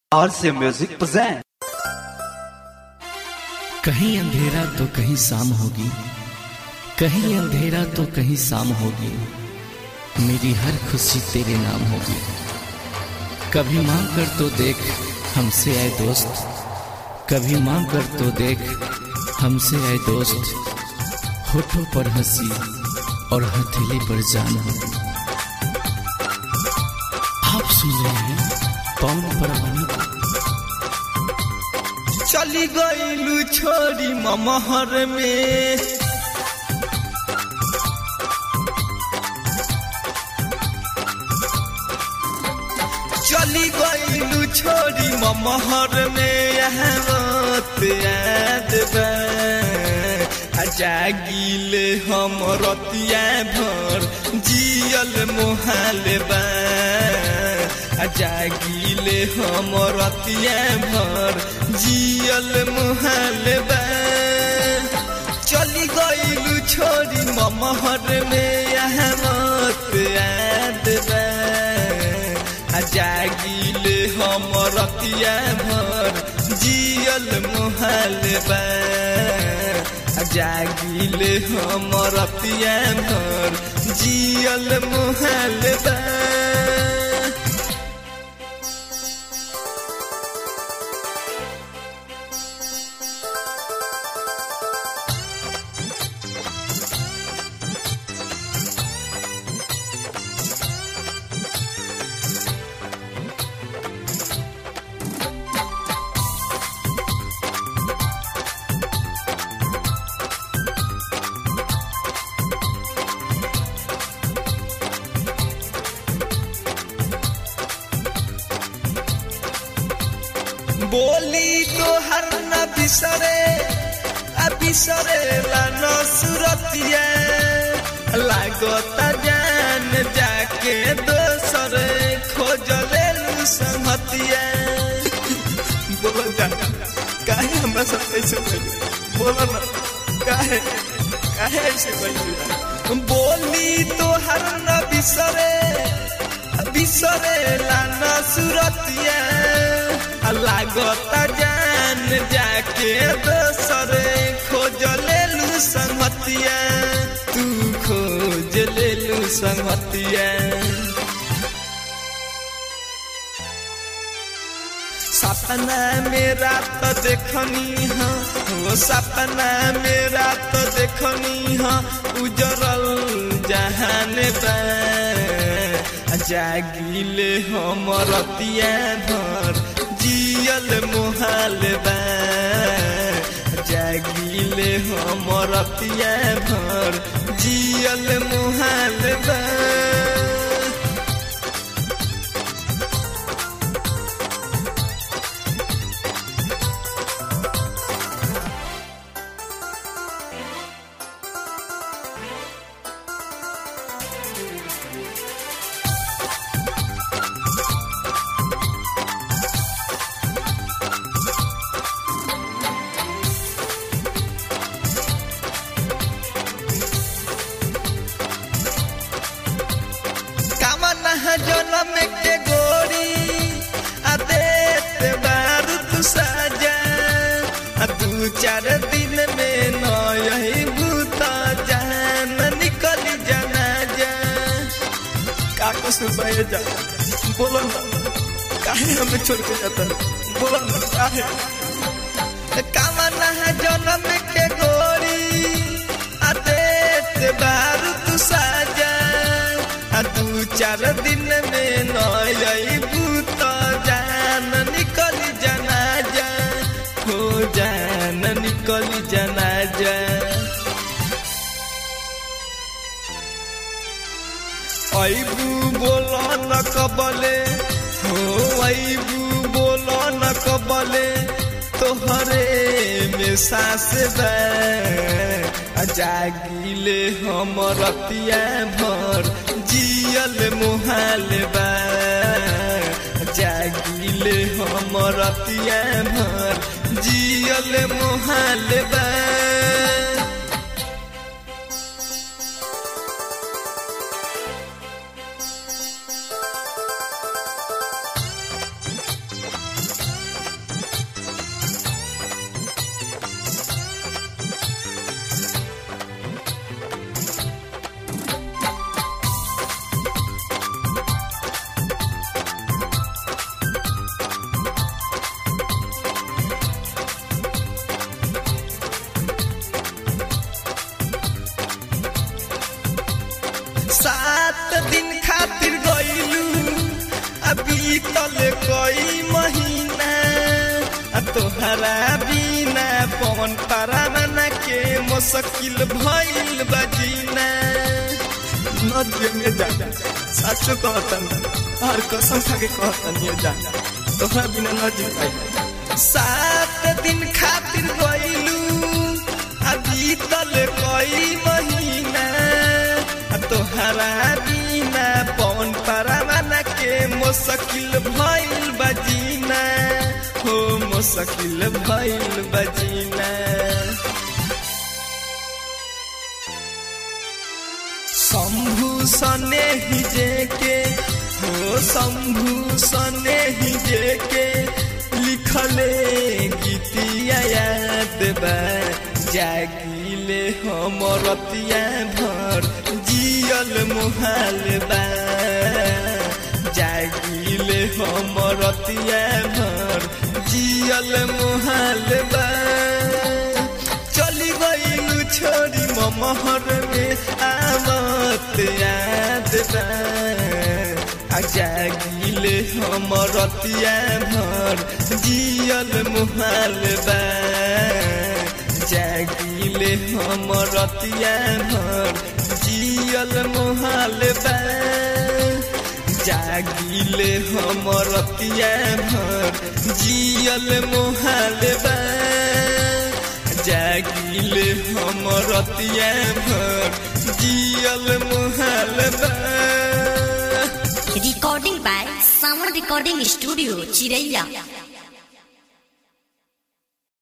और से music present. कहीं अंधेरा तो कहीं शाम होगी, कहीं अंधेरा तो कहीं शाम होगी, मेरी हर खुशी तेरे नाम होगी। कभी मांग कर तो देख हमसे आए दोस्त, कभी मांग कर तो देख हमसे आए दोस्त, होठों पर हंसी और हथेली पर जान होगी। आप सुन रहे हैं पवन परवाना। चली गईलू छोरी ममहर में, चली गईलू छोरी ममहर में, याद जागिले हम रतिया भर जियल मोहाल बा, जागिले हम रतिया भर जियल मोहाल बा। चली गईलू छोरी ममहर में, याद बा जागिले हम रतिया भर जियल मोहाल बा, जागिले हम रतिया भर जियल मोहाल बा। बोली तो हर न बिसरे, बिसरे ला न सुरतिया, लागता जान जाके दोसर खोजले संगतिया। बोलो जान काहे हमरा सब ऐसे बोली, बोलो ना काहे काहे ऐसे बोली। बोली तो हर न बिसरे, बिसरे ला न सुरतिया, लागता जान जाके दोसर खोज लेलू संगतिया, तू खोज लेलू संगतिया। सपना मेरा तो देखनी हाँ, वो सपना मेरा तो देखनी हाँ, उजरल जहान बा, जागिले हम रतिया भर जियल मोहाल बा, जागिले हम रतिया भर जियल मोहाल बा। जनम के गोरी देत बारू तू साजा, दू चार दिन में नही भूता जान निकल जाना जा। का सुबह जा बोलो ना काहे हमें छोड़ के जाता, बोलो ना काहे। कामना जनम के गोरी देत बारू तू साजा, दू चार दिन में नई भूत जान निकल जाना जा, हो जान निकल जाना जा। अबू बोलो न कबले, हो अबू बोलो न कबले, तोहरे में सास बा, जागिले हम रतिया भर जियल मोहाल बा, जागिले हम रतिया भर जियल मोहाल बा। तोहरा बिना पवन परवाना के मुश्किल भइल बजीना नदिया में जा साचो कहतन और कसम खा के कहतन ये जा तोहरा बिना न जी पाई 7 दिन खातिर गइलू अभी तल कई महीना तोहरा बिना पवन परवाना के मुश्किल भइल बजीना हो मुश्किल भइल बजीना शंभू सने ही जेके हो शंभू सने ही जेके लिखले गीतिया याद बा जागिले हमरतिया भर जियल मुहाल बा जागिले हमरतिया भर जियल मुहाल बा चली गइलू छोरी महर में आवत याद बा जागिले हमरतिया भर जियल मुहाल बा जागिले हमरतिया भर जियल मुहाल बा जागिले हमरतिया भर जियल मुहाल बा जागिले हमरतिया भर जियल मुहाल बा Recording by Sound Recording Studio, Chiraiya.